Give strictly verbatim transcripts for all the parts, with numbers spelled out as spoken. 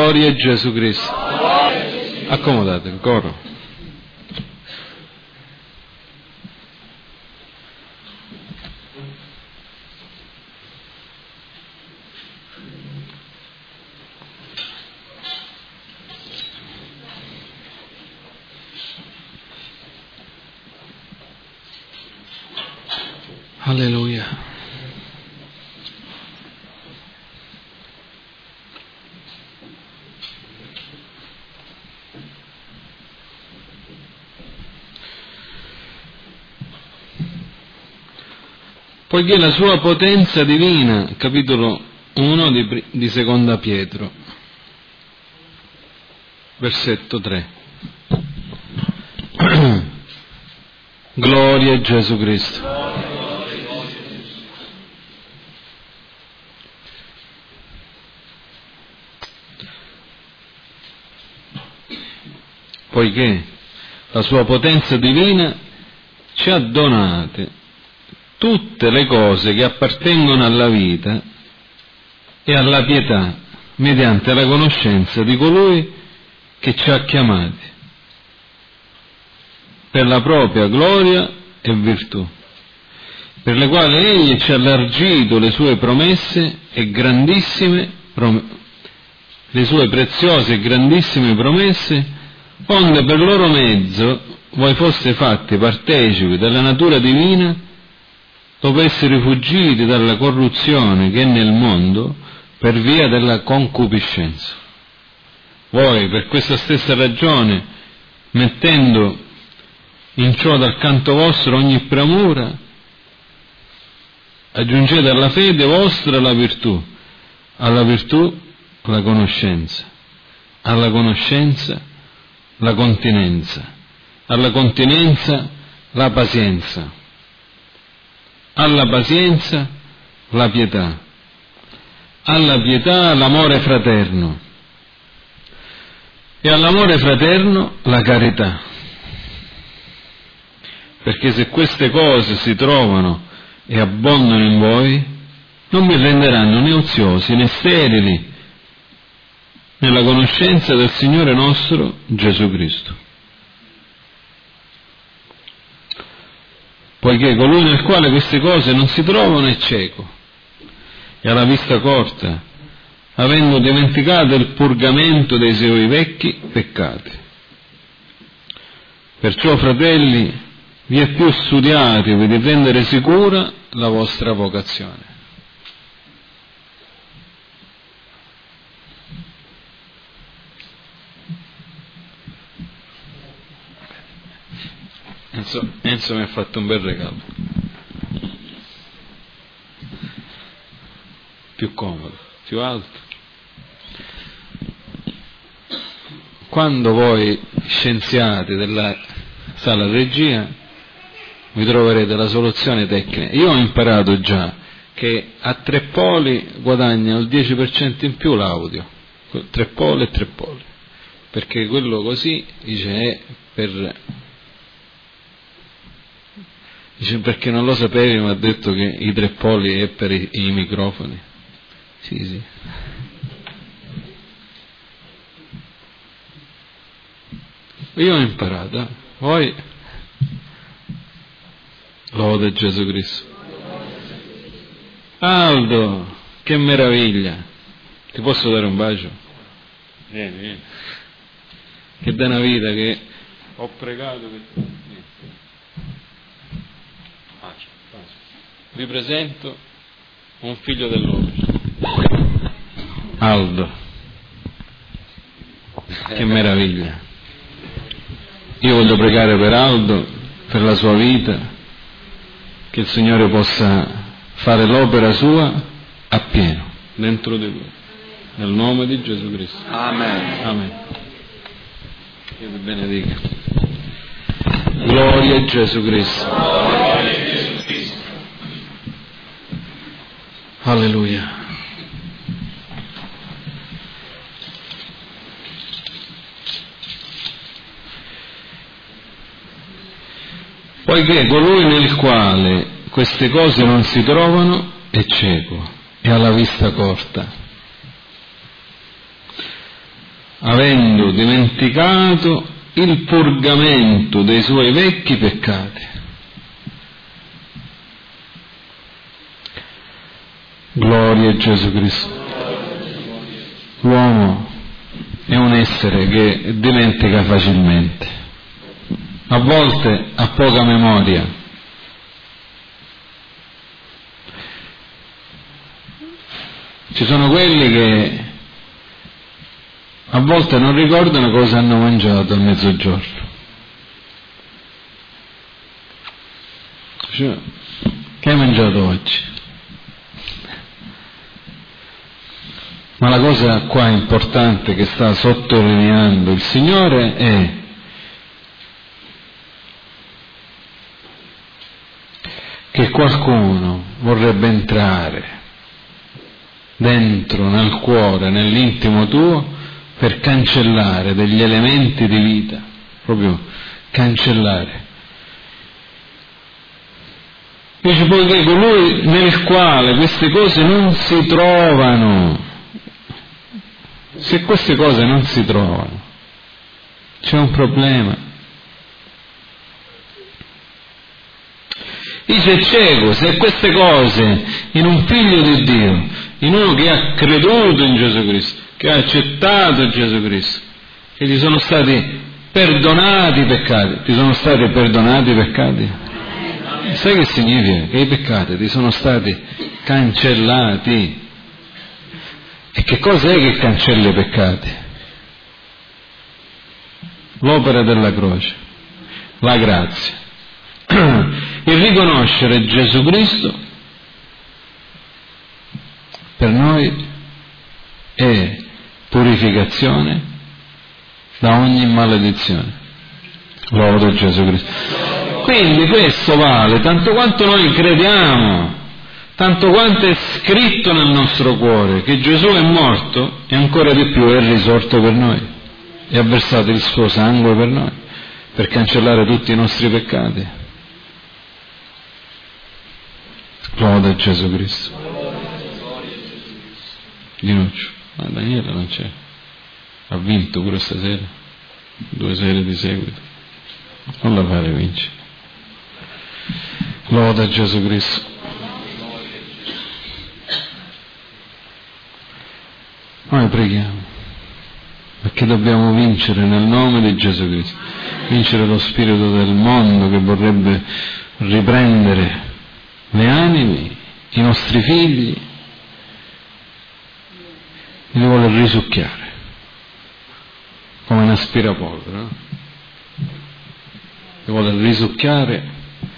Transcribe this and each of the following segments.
Gloria a Gesù Cristo. Accomodatevi, coro. Alleluia. Poiché la sua potenza divina, capitolo uno di, di Seconda Pietro, versetto tre. Gloria a Gesù Cristo. Poiché la sua potenza divina ci ha donate tutte le cose che appartengono alla vita e alla pietà, mediante la conoscenza di colui che ci ha chiamati per la propria gloria e virtù, per le quali Egli ci ha allargito le sue promesse e grandissime, le sue preziose e grandissime promesse, onde per loro mezzo voi foste fatti partecipi della natura divina, dopo essere fuggiti dalla corruzione che è nel mondo per via della concupiscenza. Voi, per questa stessa ragione, mettendo in ciò dal canto vostro ogni premura, aggiungete alla fede vostra la virtù, alla virtù la conoscenza, alla conoscenza la continenza, alla continenza la pazienza, alla pazienza la pietà, alla pietà l'amore fraterno e all'amore fraterno la carità. Perché se queste cose si trovano e abbondano in voi, non vi renderanno né oziosi né sterili nella conoscenza del Signore nostro Gesù Cristo. Poiché colui nel quale queste cose non si trovano è cieco e ha la vista corta, avendo dimenticato il purgamento dei suoi vecchi peccati. Perciò, fratelli, vi è più studiatevi di rendere sicura la vostra vocazione. Enzo, Enzo mi ha fatto un bel regalo, più comodo, più alto. Quando voi scienziati della sala regia vi troverete la soluzione tecnica. Io ho imparato già che a tre poli guadagna il dieci per cento in più l'audio, tre poli e tre poli, perché quello così dice è per... Dice, perché non lo sapevi, mi ha detto che i tre poli è per i, i microfoni. Sì, sì. Io ho imparato, eh? Poi lode Gesù Cristo. Aldo, che meraviglia! Ti posso dare un bacio? Vieni, vieni. Che da una vita che ho pregato per... Vi presento un figlio dell'opera, Aldo. Che meraviglia! Io voglio pregare per Aldo, per la sua vita, che il Signore possa fare l'opera sua appieno dentro di lui, nel nome di Gesù Cristo. Amen. Amen. Dio vi benedica. Gloria a Gesù Cristo. Alleluia. Poiché colui nel quale queste cose non si trovano è cieco e ha la vista corta, avendo dimenticato il purgamento dei suoi vecchi peccati. Gloria a Gesù Cristo. L'uomo è un essere che dimentica facilmente, a volte ha poca memoria. Ci sono quelli che a volte non ricordano cosa hanno mangiato a mezzogiorno. Cioè, che hai mangiato oggi? Ma la cosa qua importante che sta sottolineando il Signore è che qualcuno vorrebbe entrare dentro nel cuore, nell'intimo tuo, per cancellare degli elementi di vita, proprio cancellare. Dice, poiché colui nel quale queste cose non si trovano, se queste cose non si trovano, c'è un problema. Dice cieco, se queste cose in un figlio di Dio, in uno che ha creduto in Gesù Cristo, che ha accettato Gesù Cristo, che gli sono stati perdonati i peccati, ti sono stati perdonati i peccati? Sai che significa? Che i peccati ti sono stati cancellati. E che cosa è che cancella i peccati? L'opera della croce, la grazia, il riconoscere Gesù Cristo per noi è purificazione da ogni maledizione. Lodo Gesù Cristo. Quindi questo vale tanto quanto noi crediamo, tanto quanto è scritto nel nostro cuore che Gesù è morto, e ancora di più è risorto per noi e ha versato il suo sangue per noi, per cancellare tutti i nostri peccati. Gloria a Gesù Cristo. Dinuccio, ma Daniele non c'è, ha vinto pure stasera, due sere di seguito, non la fare vincere. Gloria a Gesù Cristo. Noi preghiamo perché dobbiamo vincere nel nome di Gesù Cristo, vincere lo spirito del mondo che vorrebbe riprendere le anime, i nostri figli, e li vuole risucchiare come un aspirapolvere, no? Li vuole risucchiare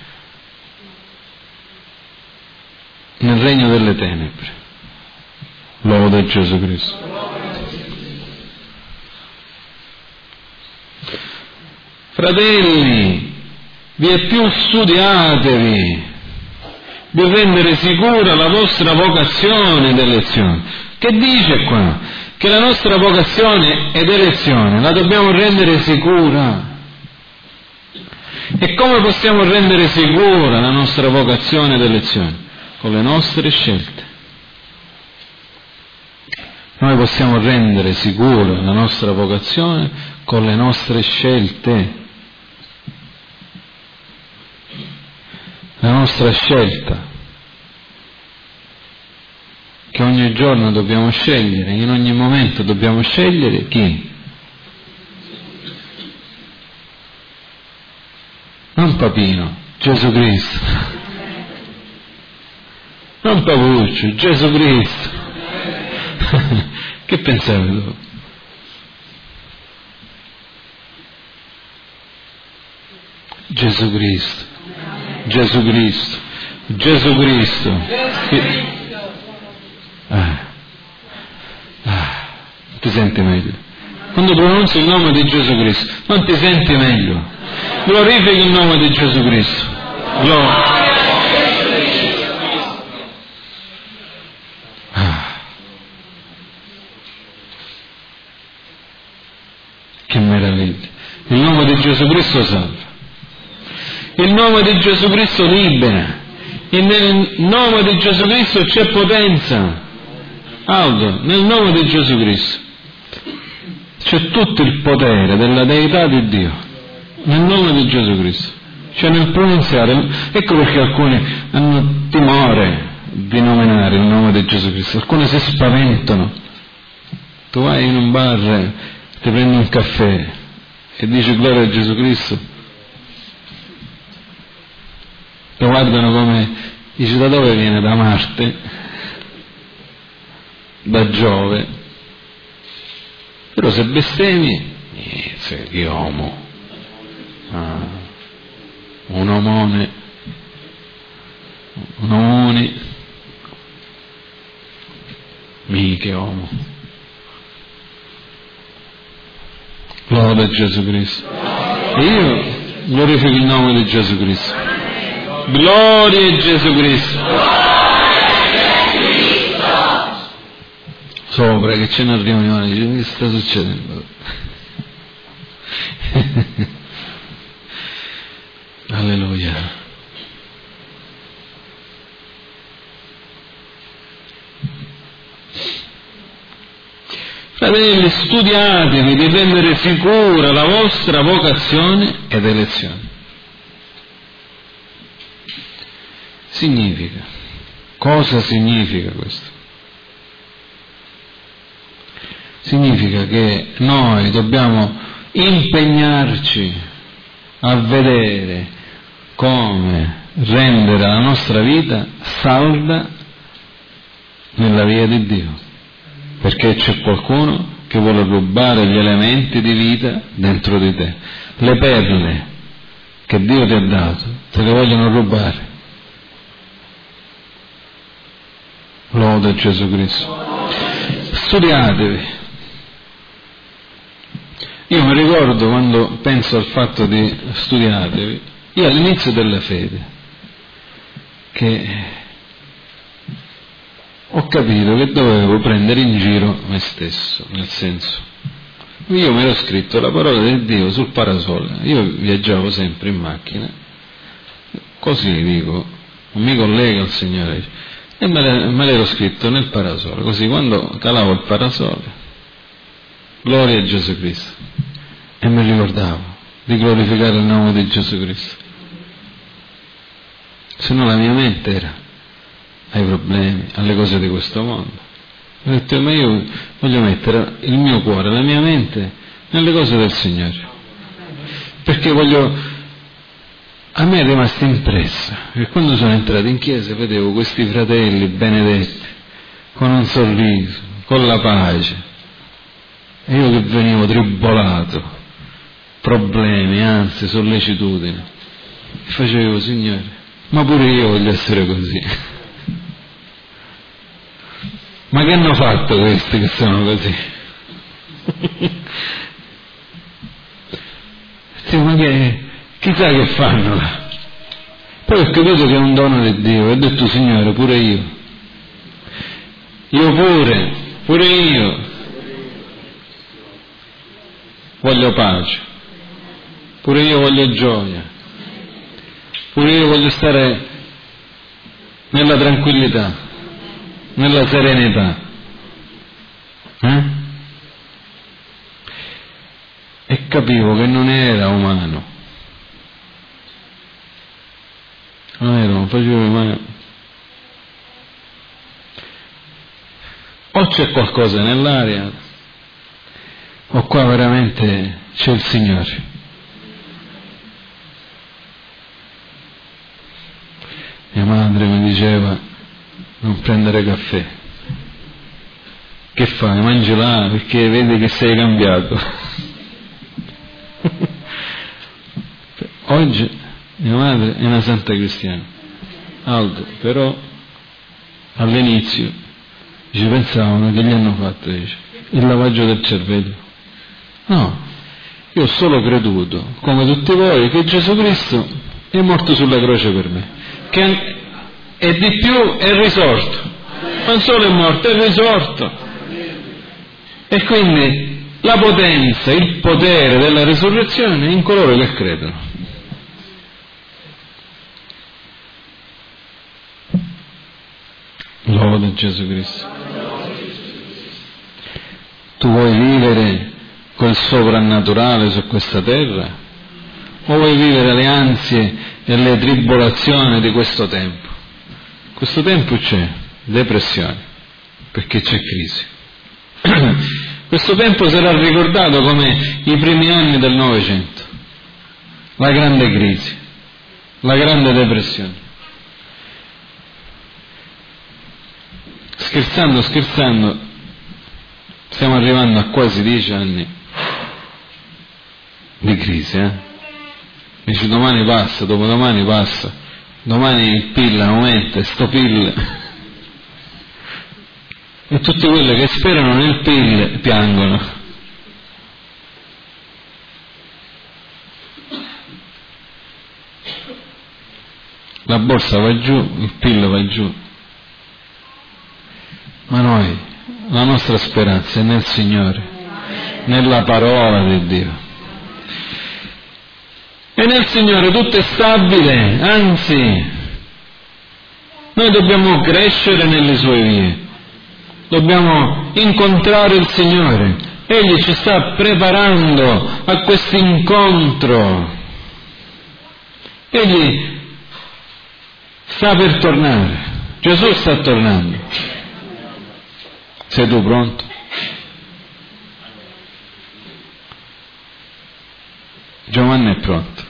nel regno delle tenebre. Lode Gesù Cristo. Fratelli, vi è più studiatevi, di rendere sicura la vostra vocazione ed elezione. Che dice qua? Che la nostra vocazione ed elezione la dobbiamo rendere sicura. E come possiamo rendere sicura la nostra vocazione ed elezione? Con le nostre scelte. Noi possiamo rendere sicura la nostra vocazione con le nostre scelte. La nostra scelta, che ogni giorno dobbiamo scegliere, in ogni momento dobbiamo scegliere chi? Non Papino, Gesù Cristo. Non Pavuccio, Gesù Cristo. Che pensavi tu? Gesù Cristo. Gesù Cristo, Gesù Cristo. Ah. Ah. Ti senti meglio? Quando pronunci il nome di Gesù Cristo, non ti senti meglio? Glorifica il nome di Gesù Cristo. Gloria. Ah. Che meraviglia! Il nome di Gesù Cristo salva. Il nome di Gesù Cristo libera, e nel nome di Gesù Cristo c'è potenza. Aldo, nel nome di Gesù Cristo c'è tutto il potere della deità di Dio nel nome di Gesù Cristo, cioè nel pronunziare. Ecco perché alcuni hanno timore di nominare il nome di Gesù Cristo, alcuni si spaventano. Tu vai in un bar, ti prendi un caffè e dici gloria a Gesù Cristo, lo guardano come, dici da dove viene? Da Marte, da Giove. Però se bestemmi, eh, sei di uomo, ah, un omone, un omone, mica uomo. Lode a Gesù Cristo. E io glorifico il nome di Gesù Cristo. Gloria a Gesù Cristo. Sopra che c'è una riunione, dice, che sta succedendo? Alleluia. Fratelli, studiatevi di rendere sicura la vostra vocazione ed elezione. Significa, cosa significa questo? Significa che noi dobbiamo impegnarci a vedere come rendere la nostra vita salda nella via di Dio. Perché c'è qualcuno che vuole rubare gli elementi di vita dentro di te. Le perle che Dio ti ha dato, te le vogliono rubare. Lode Gesù Cristo. Studiatevi. Io mi ricordo quando penso al fatto di studiatevi, io all'inizio della fede, che ho capito che dovevo prendere in giro me stesso, nel senso, io mi ero scritto la parola di Dio sul parasole, io viaggiavo sempre in macchina, così dico, non mi collega al Signore, e me, le, me l'ero scritto nel parasole, così quando calavo il parasole, gloria a Gesù Cristo, e mi ricordavo di glorificare il nome di Gesù Cristo, se no la mia mente era ai problemi, alle cose di questo mondo. Ho detto, ma io voglio mettere il mio cuore, la mia mente nelle cose del Signore, perché voglio, a me è rimasta impressa che quando sono entrato in chiesa vedevo questi fratelli benedetti con un sorriso, con la pace, e io che venivo tribolato, problemi, ansie, sollecitudini, facevo, Signore, ma pure io voglio essere così. Ma che hanno fatto questi che sono così? Sì, ma che, chissà che fanno là. Poi ho capito che è un dono di Dio, e ho detto, Signore, pure io. Io pure, pure io. Voglio pace. Pure io voglio gioia. Pure io voglio stare nella tranquillità, nella serenità, eh? E capivo che non era umano, non era, non facevo mai. O c'è qualcosa nell'aria, o qua veramente c'è il Signore. Mia madre mi diceva, non prendere caffè. Che fai? Mangi là perché vedi che sei cambiato. Oggi mia madre è una santa cristiana, Aldo, però all'inizio ci pensavano che gli hanno fatto, dice, il lavaggio del cervello. No, io ho solo creduto, come tutti voi, che Gesù Cristo è morto sulla croce per me, che e di più è risorto, non solo è morto, è risorto, e quindi la potenza, il potere della risurrezione è in coloro che credono. Lode Gesù Cristo. Tu vuoi vivere col soprannaturale su questa terra? O vuoi vivere le ansie e le tribolazioni di questo tempo? Questo tempo c'è depressione, perché c'è crisi. Questo tempo sarà ricordato come i primi anni del Novecento, la grande crisi, la grande depressione. Scherzando, scherzando, stiamo arrivando a quasi dieci anni di crisi, eh? Dici domani passa, dopodomani passa, domani il P I L aumenta, e sto P I L... E tutti quelli che sperano nel P I L piangono. La borsa va giù, il P I L va giù. Ma noi, la nostra speranza è nel Signore, nella parola di Dio. E nel Signore tutto è stabile, anzi, noi dobbiamo crescere nelle sue vie. Dobbiamo incontrare il Signore. Egli ci sta preparando a questo incontro. Egli sta per tornare. Gesù sta tornando. Sei tu pronto? Giovanni è pronto.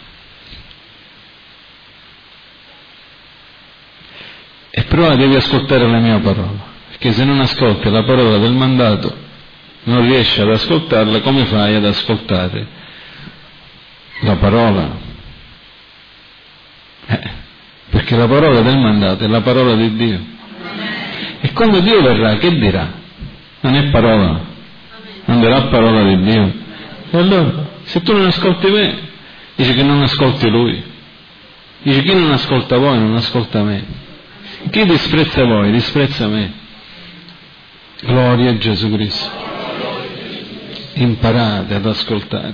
E però devi ascoltare la mia parola. Perché se non ascolti la parola del mandato, non riesci ad ascoltarla, come fai ad ascoltare la parola? Eh, perché la parola del mandato è la parola di Dio. E quando Dio verrà, che dirà? Non è parola, non dirà parola di Dio. E allora, se tu non ascolti me, dici che non ascolti Lui. Dici chi non ascolta voi non ascolta me. Chi disprezza voi disprezza me. Gloria a Gesù Cristo. Imparate ad ascoltare.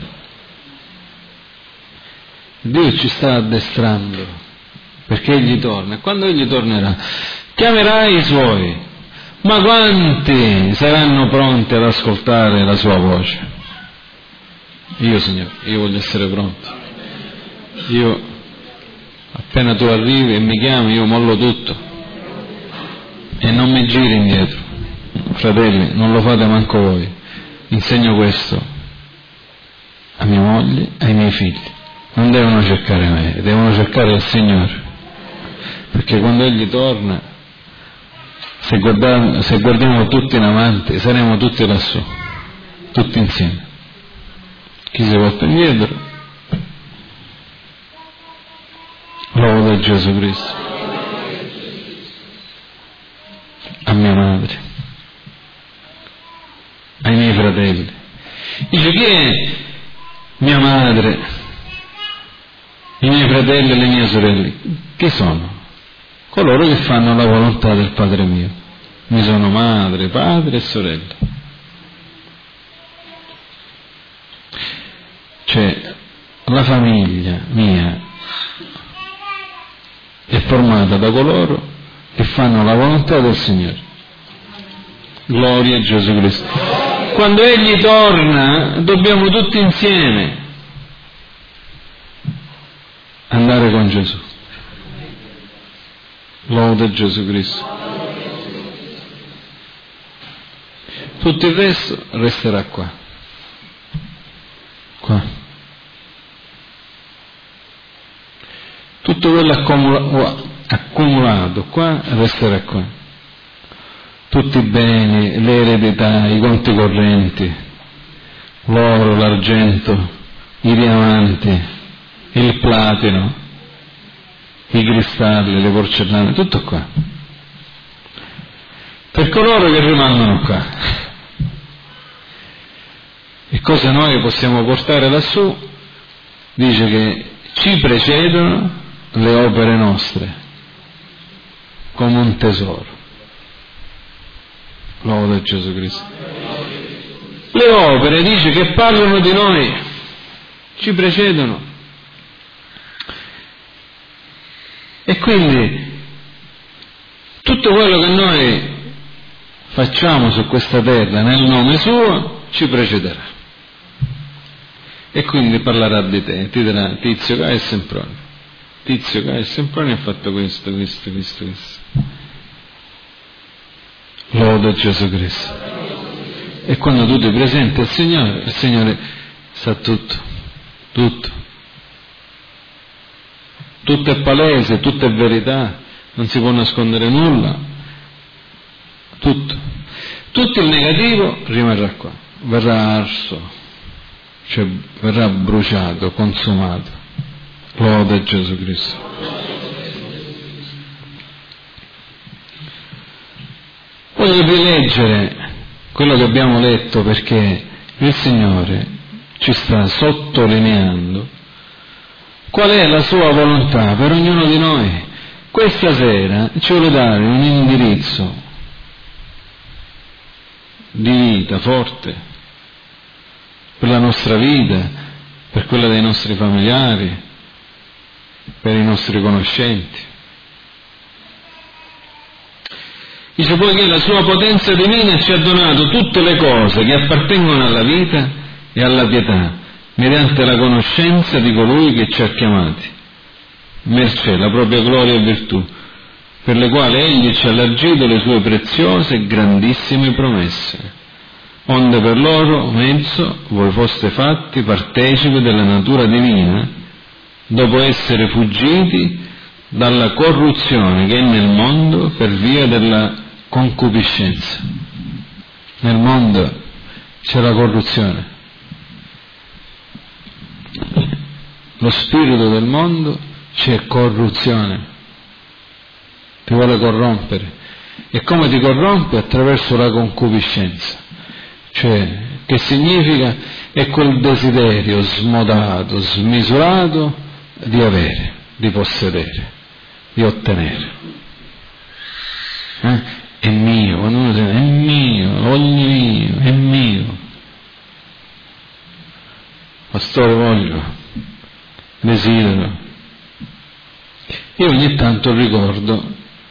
Dio ci sta addestrando perché Egli torna. E quando Egli tornerà, chiamerai i Suoi. Ma quanti saranno pronti ad ascoltare la Sua voce? Io, Signore, io voglio essere pronto. Io, appena tu arrivi e mi chiami, io mollo tutto e non mi giri indietro. Fratelli, non lo fate manco voi. Insegno questo a mia moglie, ai miei figli. Non devono cercare me, devono cercare il Signore. Perché quando Egli torna, se guardiamo, se guardiamo tutti in avanti, saremo tutti lassù, tutti insieme. Chi si volta indietro, loda Gesù Cristo. A mia madre, ai miei fratelli. Dice, chi è mia madre, i miei fratelli e le mie sorelle? Chi sono? Coloro che fanno la volontà del Padre mio. Mi sono madre, padre e sorella. Cioè, la famiglia mia è formata da coloro che fanno la volontà del Signore. Gloria a Gesù Cristo. Quando Egli torna, dobbiamo tutti insieme andare con Gesù. Gloria a Gesù Cristo. Tutto il resto resterà qua. Qua. Tutto quello accumula- accumulato qua resterà qua. Tutti i beni, le eredità, i conti correnti, l'oro, l'argento, i diamanti, il platino, i cristalli, le porcellane, tutto qua. Per coloro che rimangono qua. E cosa noi possiamo portare lassù? Dice che ci precedono le opere nostre come un tesoro. Loda Gesù Cristo. Le opere, dice, che parlano di noi, ci precedono. E quindi tutto quello che noi facciamo su questa terra nel nome suo ci precederà. e quindi parlerà di te, ti dirà Tizio, Caio e Sempronio. Tizio, Caio e Sempronio ha fatto questo, questo, questo, questo. Loda Gesù Cristo. E quando tu ti presenti al Signore, il Signore sa tutto, tutto. Tutto è palese, tutto è verità, non si può nascondere nulla. Tutto. Tutto il negativo rimarrà qua, verrà arso, cioè verrà bruciato, consumato. Loda Gesù Cristo. Voglio rileggere quello che abbiamo letto perché il Signore ci sta sottolineando qual è la sua volontà per ognuno di noi. Questa sera ci vuole dare un indirizzo di vita forte per la nostra vita, per quella dei nostri familiari, per i nostri conoscenti. Dice poiché la sua potenza divina ci ha donato tutte le cose che appartengono alla vita e alla pietà, mediante la conoscenza di colui che ci ha chiamati, mercé la propria gloria e virtù, per le quali egli ci ha allargito le sue preziose e grandissime promesse, onde per loro mezzo voi foste fatti partecipi della natura divina, dopo essere fuggiti dalla corruzione che è nel mondo per via della concupiscenza. Nel mondo c'è la corruzione. Lo spirito del mondo c'è corruzione. Ti vuole corrompere. E come ti corrompe? Attraverso la concupiscenza. Cioè, che significa? È quel desiderio smodato, smisurato di avere, di possedere, di ottenere. Eh? È mio, quando uno dice è mio, voglio mio, è mio. Pastore, voglio, desidero. Io ogni tanto ricordo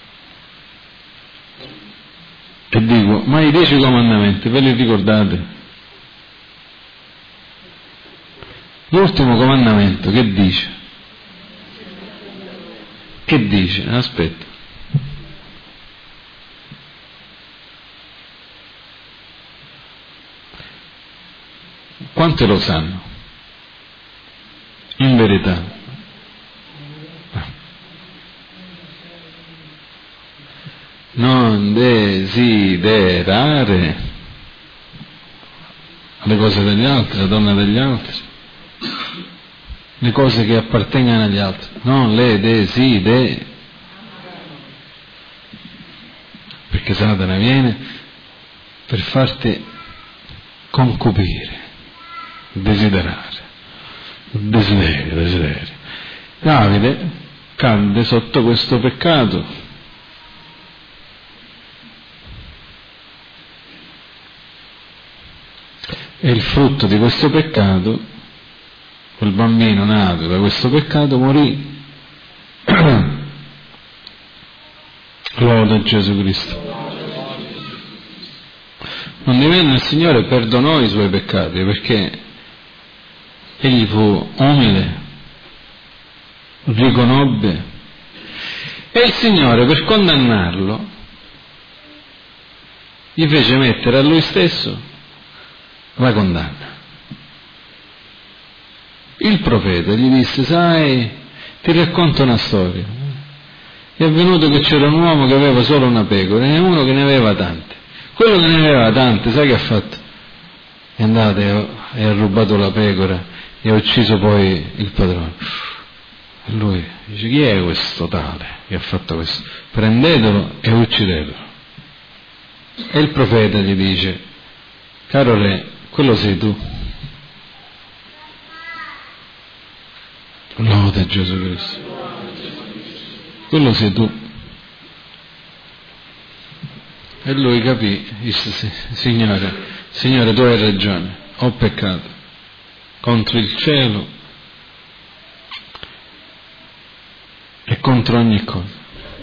e dico, ma i dieci comandamenti ve li ricordate? L'ultimo comandamento che dice? Che dice? Aspetta. Quante lo sanno? In verità. Non desiderare le cose degli altri, la donna degli altri, le cose che appartengono agli altri, non le desideri, perché Satana viene per farti concupire, desiderare, desiderio, desiderio. Davide cadde sotto questo peccato. E il frutto di questo peccato, quel bambino nato da questo peccato, morì. Loda Gesù Cristo. Non divenne il Signore perdonò i suoi peccati perché egli fu umile, riconobbe, e il Signore per condannarlo gli fece mettere a lui stesso la condanna. Il profeta gli disse, sai, ti racconto una storia. È avvenuto che c'era un uomo che aveva solo una pecora e uno che ne aveva tante. Quello che ne aveva tante, sai che ha fatto? È andato e ha rubato la pecora e ha ucciso poi il padrone. E lui dice, chi è questo tale che ha fatto questo? Prendetelo e uccidetelo. E il profeta gli dice, caro re, quello sei tu. Loda Gesù Cristo. Quello sei tu. E lui capì, disse, Signore, Signore, tu hai ragione, ho peccato contro il cielo e contro ogni cosa.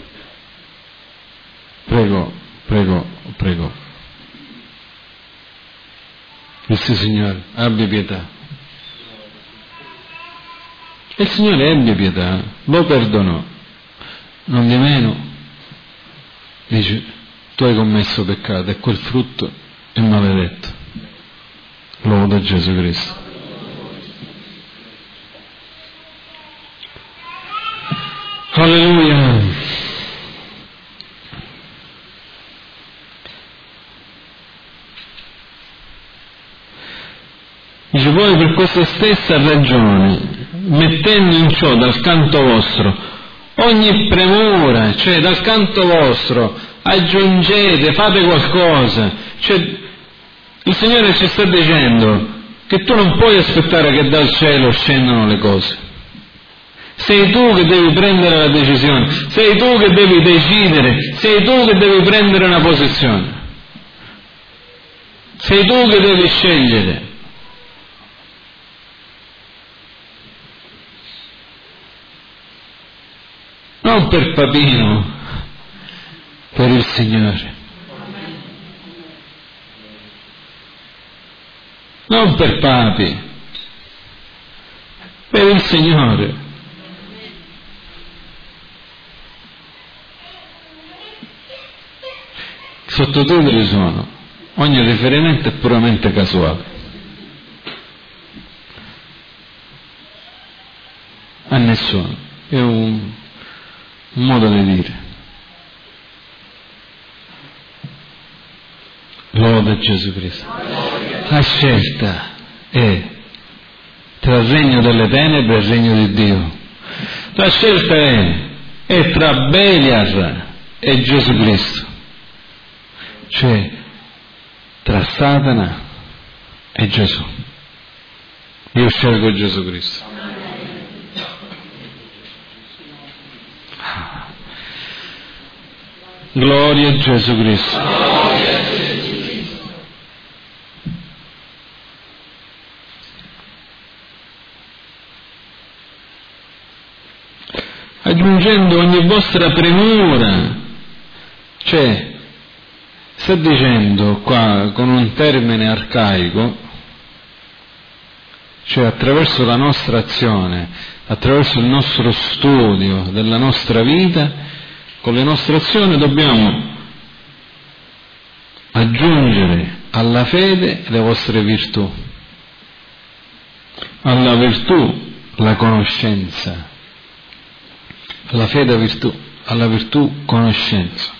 Prego, prego, prego. Disse, Signore, abbi pietà. E il Signore ebbe pietà, lo perdonò. Non di meno dice: tu hai commesso peccato e quel frutto è maledetto. Loda Gesù Cristo. Alleluia. Dice: voi per questa stessa ragione, mettendo in ciò dal canto vostro ogni premura, cioè dal canto vostro aggiungete, fate qualcosa. Cioè, il Signore ci sta dicendo che tu non puoi aspettare che dal cielo scendano le cose. Sei tu che devi prendere la decisione, sei tu che devi decidere, sei tu che devi prendere una posizione, sei tu che devi scegliere. Non per papino, per il Signore. Non per papi, per il Signore. I sottotitoli sono: ogni riferimento è puramente casuale. A nessuno. È un un modo di dire. Loda Gesù Cristo. La scelta è tra il regno delle tenebre e il regno di Dio. La scelta è, è tra Beliar e Gesù Cristo, cioè tra Satana e Gesù. Io scelgo Gesù Cristo. Gloria a Gesù Cristo. Gloria a Gesù Cristo. Aggiungendo ogni vostra premura, cioè sta dicendo qua con un termine arcaico, cioè attraverso la nostra azione, attraverso il nostro studio della nostra vita, con le nostre azioni dobbiamo aggiungere alla fede le vostre virtù, alla virtù la conoscenza, alla fede virtù, alla virtù conoscenza,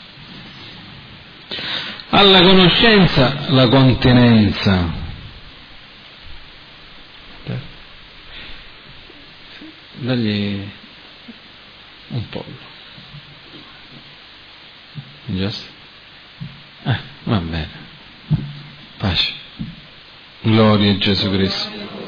alla conoscenza la continenza. Dagli un pollo. Just? Eh, va bene. Pace. Gloria a Gesù Cristo.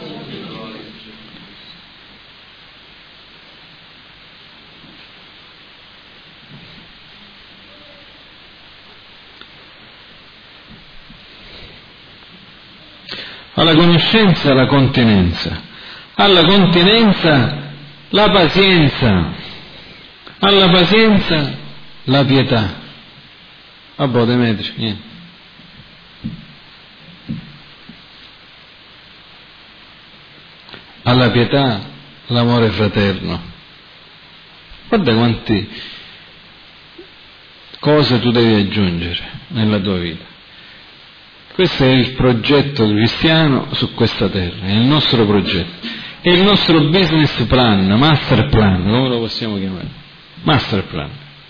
Alla conoscenza la continenza, alla continenza la pazienza, alla pazienza la pietà. A boh, Demetrio, niente. Alla pietà l'amore fraterno. Guarda quante cose tu devi aggiungere nella tua vita. Questo è il progetto cristiano su questa terra, è il nostro progetto, è il nostro business plan, master plan, come lo possiamo chiamare? Master plan.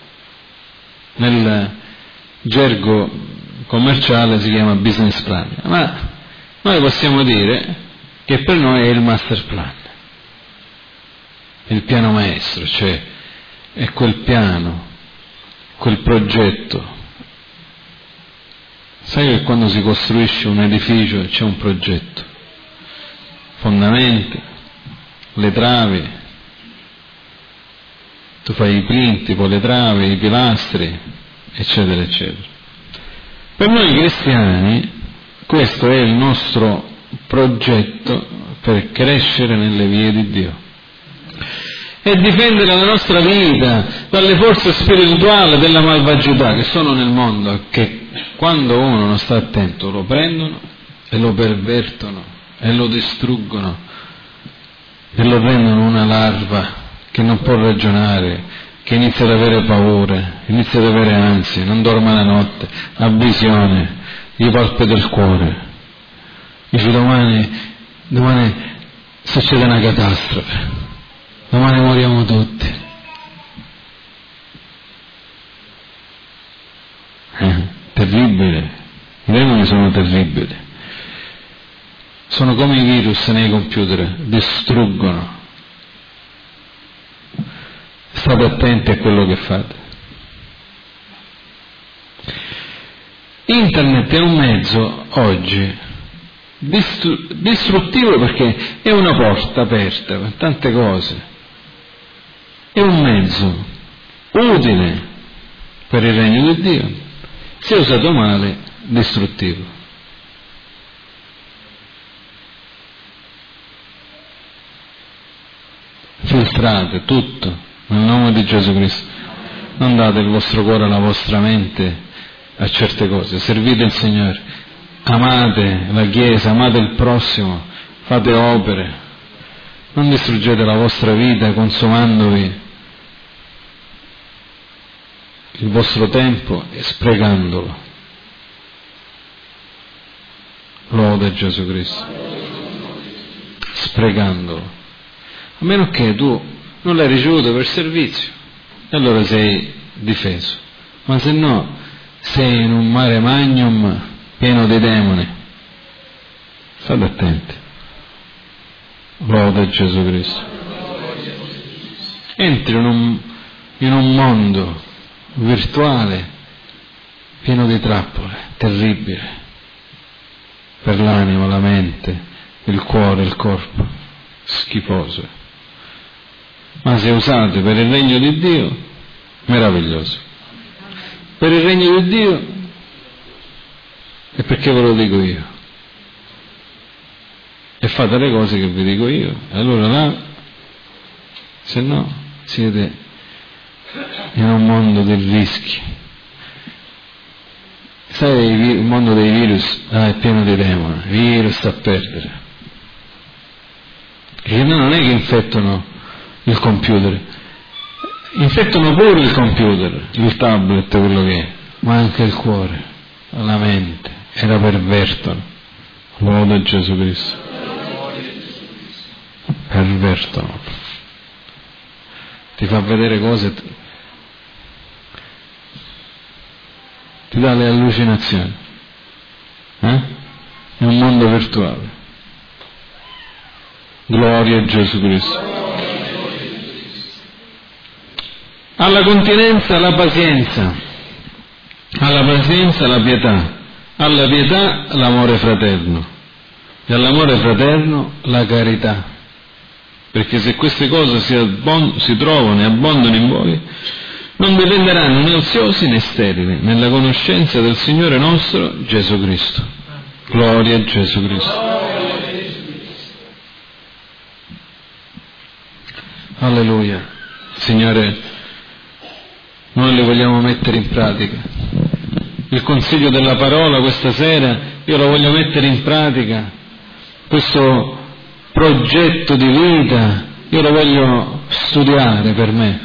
Nel gergo commerciale si chiama business plan, ma noi possiamo dire che per noi è il master plan, il piano maestro, cioè è quel piano, quel progetto. Sai che quando si costruisce un edificio c'è un progetto, fondamenti, le travi, tu fai i plinti, poi le travi, i pilastri, eccetera, eccetera. Per noi cristiani questo è il nostro progetto per crescere nelle vie di Dio e difendere la nostra vita dalle forze spirituali della malvagità che sono nel mondo, che quando uno non sta attento lo prendono e lo pervertono e lo distruggono e lo rendono una larva che non può ragionare, che inizia ad avere paure, inizia ad avere ansie, non dorme la notte, ha visione, gli palpita il cuore. Dice domani, domani succede una catastrofe, domani moriamo tutti. Eh, terribile, i demoni sono terribili, sono come i virus nei computer, distruggono. State attenti a quello che fate. Internet è un mezzo oggi distru- distruttivo perché è una porta aperta per tante cose, è un mezzo utile per il regno di Dio, se usato male distruttivo. Filtrate tutto nel nome di Gesù Cristo, non date il vostro cuore, la vostra mente a certe cose, servite il Signore, amate la Chiesa, amate il prossimo, fate opere, non distruggete la vostra vita consumandovi il vostro tempo e sprecandolo. Lode Gesù Cristo, sprecandolo, a meno che tu non l'hai ricevuto per servizio, e allora sei difeso, ma se no sei in un mare magnum pieno di demoni. State attenti. Lode Gesù Cristo. Entri in un, in un mondo virtuale pieno di trappole, terribile, per l'anima, la mente, il cuore, il corpo, schifose. Ma se usate per il regno di Dio, meraviglioso. Per il regno di Dio, e perché ve lo dico io, e fate le cose che vi dico io, e allora là, se no, siete in un mondo di rischi. Sai, il mondo dei virus ah, è pieno di demoni, virus a perdere, e non è che infettano il computer, infettano pure il computer, il tablet, quello che è, ma anche il cuore, la mente, e la pervertono. Lode Gesù Cristo. Pervertono, ti fa vedere cose, ti dà le allucinazioni, eh? È un mondo virtuale. Gloria a Gesù Cristo. Alla continenza la pazienza, alla pazienza la pietà, alla pietà l'amore fraterno e all'amore fraterno la carità, perché se queste cose si, abbon- si trovano e abbondano in voi, non vi renderanno né oziosi né sterili nella conoscenza del Signore nostro Gesù Cristo. Gloria a Gesù Cristo. Alleluia. Signore, noi le vogliamo mettere in pratica. Il consiglio della parola questa sera, io lo voglio mettere in pratica. Questo progetto di vita, io lo voglio studiare per me.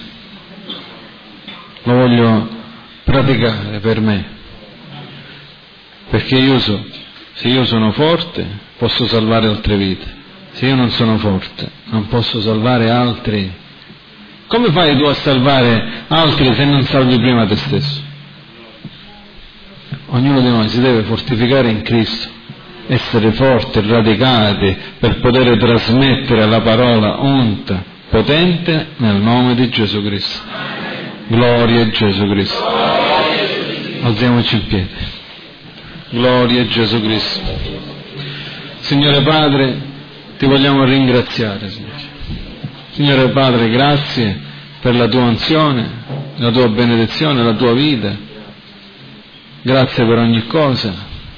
Lo voglio praticare per me. Perché io so, se io sono forte, posso salvare altre vite. Se io non sono forte, non posso salvare altri. Come fai tu a salvare altri se non salvi prima te stesso? Ognuno di noi si deve fortificare in Cristo, essere forti, radicati, per poter trasmettere la parola unta, potente, nel nome di Gesù Cristo. Gloria a Gesù Cristo. Alziamoci in piedi. Gloria a Gesù Cristo. Signore Padre, ti vogliamo ringraziare, Signore. Signore Padre, grazie per la tua unzione, la tua benedizione, la tua vita. Grazie per ogni cosa.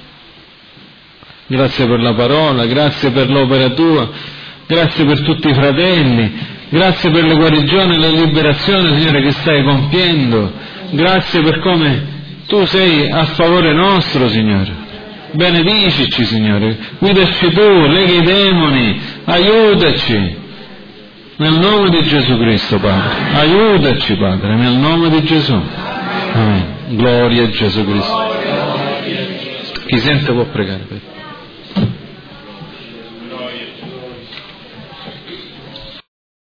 Grazie per la parola, grazie per l'opera tua, grazie per tutti i fratelli, grazie per le guarigioni e la liberazione, Signore, che stai compiendo. Grazie per come tu sei a favore nostro, Signore. Benedicici, Signore, guidaci tu, leghi i demoni, aiutaci. Nel nome di Gesù Cristo, Padre. Aiutaci, Padre, nel nome di Gesù. Amen. Gloria a Gesù Cristo. Chi sente può pregare.